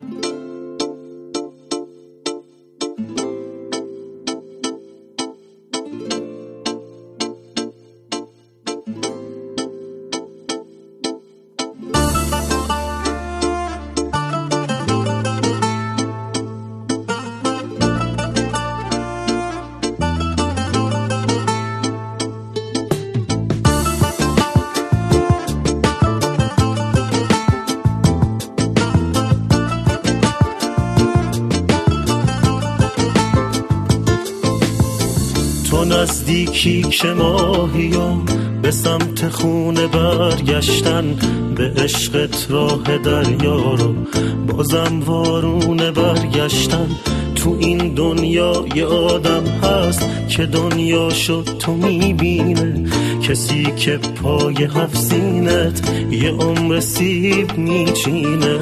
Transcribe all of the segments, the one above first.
نزدیکی که ماهیام به سمت خونه برگشتن، به عشقت راه دریا رو بازم وارونه برگشتن. تو این دنیا یه آدم هست که دنیا شد تو میبینه، کسی که پای هفت سینت یه عمر سیب میچینه.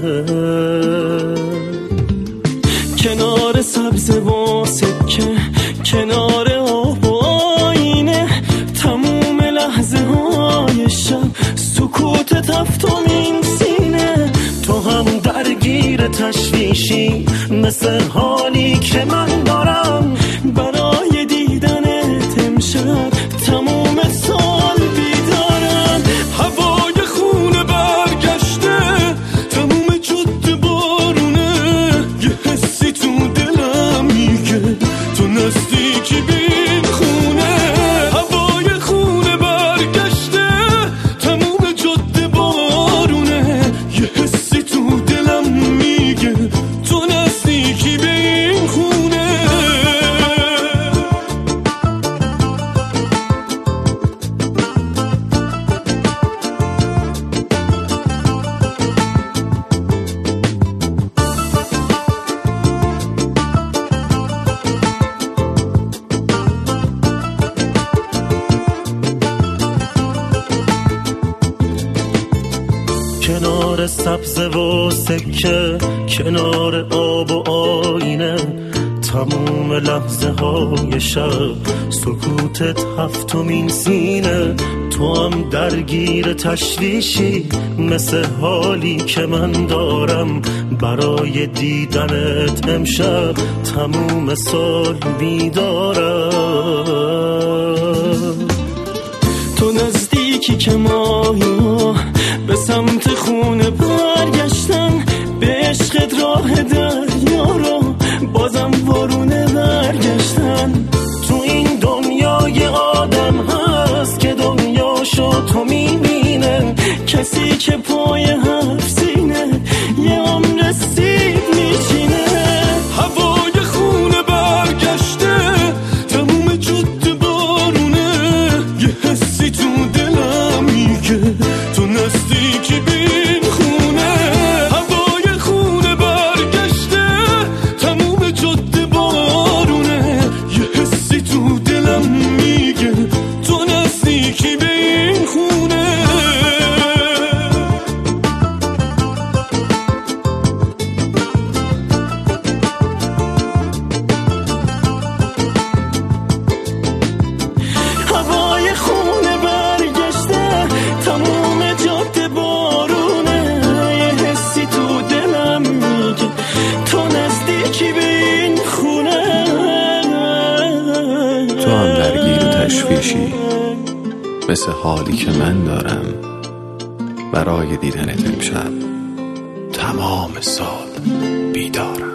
کنار سبز و سکه، کنار آب و آینه، تموم لحظه های شب سکوت تفتمین سینه. تو هم درگیر تشویشی مثل حالی که من دارم، برای دیدنت امشب تموم سال بیدارم. هوای خونه برگشته، تموم جاده بارونه، یه حسی تو دلم میگه تو نزدیکی بین خونه. هوای خونه برگشته، تموم جاده بارونه، یه حسی تو دلم میگه تو نزدیکی بین خونه. کنار سبز و سکه، کنار آب و آینه، تموم لحظه های شب سکوتت هفتمین سینه. تو هم درگیر تشویشی مثل حالی که من دارم، برای دیدنت امشب تموم سال بیدارم. تو نزدیکی که ماهی به سمت خونه برگشتن، به عشقت راه دریا رو بازم وارونه برگشتن. تو این دنیا یه آدم هست که دنیاشو تو میبینه، کسی که پای هفت سینه یه عمر سیب میچینه. هوای خونه برگشته، تموم جاده بارونه، یه حسی تو دلم میگه تو نزدیکی بین خونه. هوای خونه برگشته، تموم جاده بارونه، یه حسی تو دلم میگه تو نزدیکی بین خونه. هوای خونه برگشته، تموم جاده بارونه، یه حسی تو دلم میگه تو نزدیکی به این خونه. تو هم درگیر تشویشی مثل حالی که من دارم، برای دیدنت امشب تمام سال بیدارم.